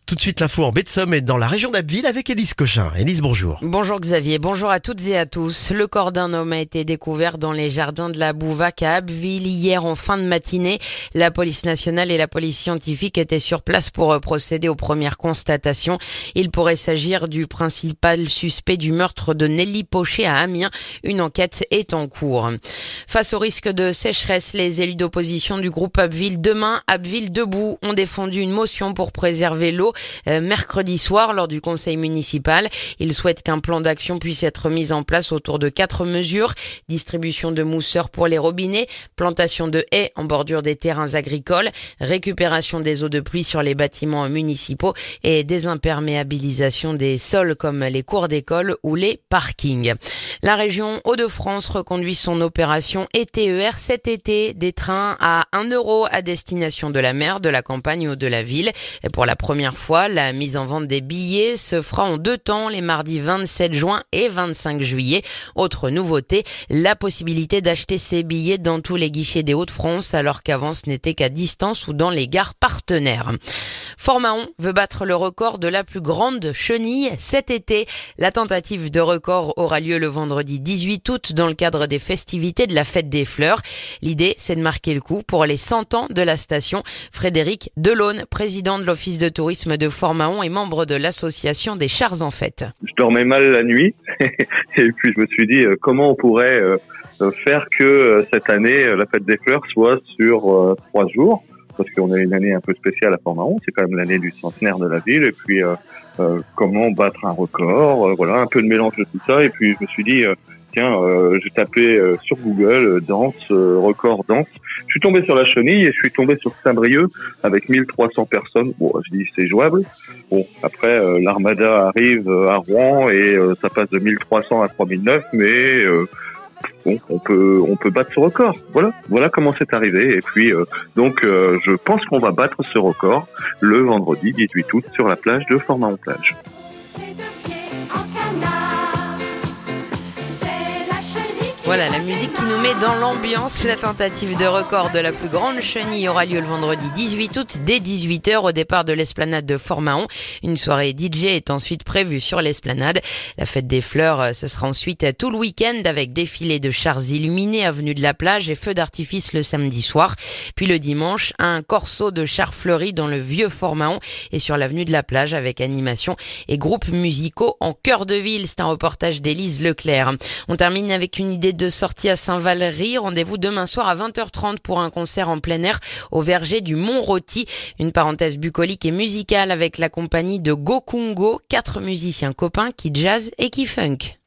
Tout de suite l'info en baie de Somme et dans la région d'Abbeville avec Élise Cochin. Élise, bonjour. Bonjour Xavier, bonjour à toutes et à tous. Le corps d'un homme a été découvert dans les jardins de la Bouvac à Abbeville hier en fin de matinée. La police nationale et la police scientifique étaient sur place pour procéder aux premières constatations. Il pourrait s'agir du principal suspect du meurtre de Nelly Pochet à Amiens. Une enquête est en cours. Face au risque de sécheresse, les élus d'opposition du groupe Abbeville Demain, Abbeville Debout, ont défendu une motion pour préserver l'eau mercredi soir lors du conseil municipal. Ils souhaitent qu'un plan d'action puisse être mis en place autour de 4 mesures. Distribution de mousseurs pour les robinets, plantation de haies en bordure des terrains agricoles, récupération des eaux de pluie sur les bâtiments municipaux et désimperméabilisation des sols comme les cours d'école ou les parkings. La région Hauts-de-France reconduit son opération ETER cet été. Des trains à 1 € à destination de la mer, de la campagne ou de la ville. Et pour la première fois, la mise en vente des billets se fera en 2 temps, les mardis 27 juin et 25 juillet. Autre nouveauté, la possibilité d'acheter ces billets dans tous les guichets des Hauts-de-France, alors qu'avant ce n'était qu'à distance ou dans les gares partenaires. Fort-Mahon veut battre le record de la plus grande chenille cet été. La tentative de record aura lieu le vendredi 18 août dans le cadre des festivités de la Fête des Fleurs. L'idée, c'est de marquer le coup pour les 100 ans de la station. Frédéric Delaune, président de l'Office de tourisme de Fort-Mahon et membre de l'association des Chars en Fête. Je dormais mal la nuit et puis je me suis dit comment on pourrait faire que cette année la Fête des Fleurs soit sur 3 jours, parce qu'on a une année un peu spéciale à Fort-Mahon, c'est quand même l'année du centenaire de la ville, et puis comment battre un record, voilà, un peu de mélange de tout ça. Et puis je me suis dit j'ai tapé sur Google danse, record danse. Je suis tombé sur la chenille et je suis tombé sur Saint-Brieuc avec 1300 personnes. Bon, je dis c'est jouable. Bon, après l'Armada arrive à Rouen et ça passe de 1300 à 3009, mais bon, on peut battre ce record. Voilà comment c'est arrivé. Et puis donc je pense qu'on va battre ce record le vendredi 18 août sur la plage de Fort-Mahon-Plage. Voilà, la musique qui nous met dans l'ambiance. La tentative de record de la plus grande chenille aura lieu le vendredi 18 août dès 18h au départ de l'esplanade de Fort-Mahon. Une soirée DJ est ensuite prévue sur l'esplanade. La fête des fleurs, ce sera ensuite tout le week-end avec défilé de chars illuminés avenue de la plage et feux d'artifice le samedi soir. Puis le dimanche, un corso de chars fleuris dans le vieux Fort-Mahon et sur l'avenue de la plage avec animation et groupes musicaux en cœur de ville. C'est un reportage d'Élise Leclerc. On termine avec une idée de sortie à Saint-Valery. Rendez-vous demain soir à 20h30 pour un concert en plein air au verger du Mont-Rôti. Une parenthèse bucolique et musicale avec la compagnie de Go Kungo, 4 musiciens copains qui jazz et qui funk.